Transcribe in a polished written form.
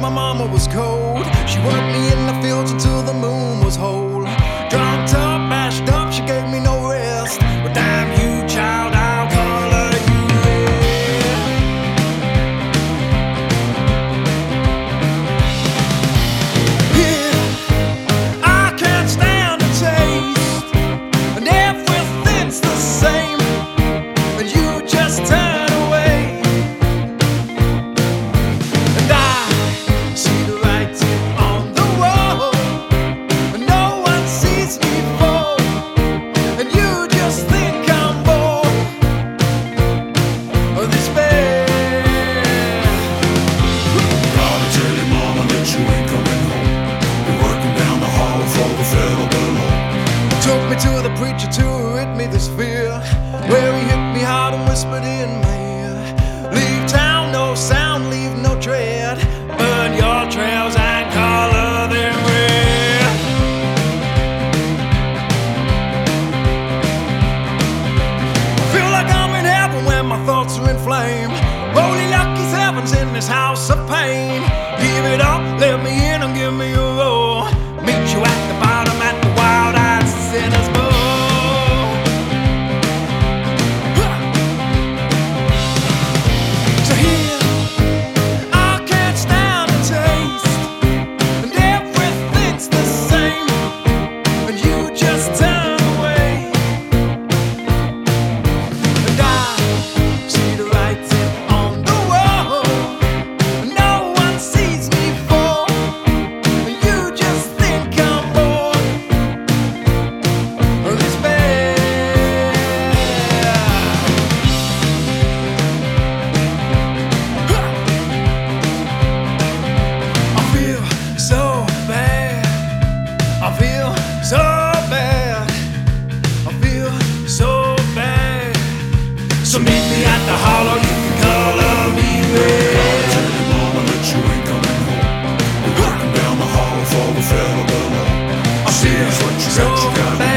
my mama was cold. She worked me in the fields until the moon was whole. Drugged up, mashed up, she gave me no rest. But damn you, child, I'll color you red. Yeah, I can't stand the taste, and everything's the same, and you just turn away. And I see the writing on the wall, and no one sees me fall, and you just think I'm bored of despair. Gotta tell your mama that you ain't coming home. You're working down the hall for the fellow below. Took me to the preacher to rid me this fear, where he hit me hard and whispered in my ear, leave town, no sound, leave no tread, burn your trails and color them red. I feel like I'm in heaven when my thoughts are in flame. Holy lucky heavens in this house of pain. Give it up, let me in and give me a roar. Meet you at the bottom at the wild-eyed sinner's bowl. So here, I can't stand the taste, and everything's the same, and you just turn away. And I see the writing on the wall, and no one sees me fall, and you just think I'm bored of despair. I feel so bad. I feel so bad. I feel so bad. So meet me at the hollow, you can color me red. Tell your mama that you ain't coming home. You're working down the hall for the fellow below. I see that's what you got, you gotta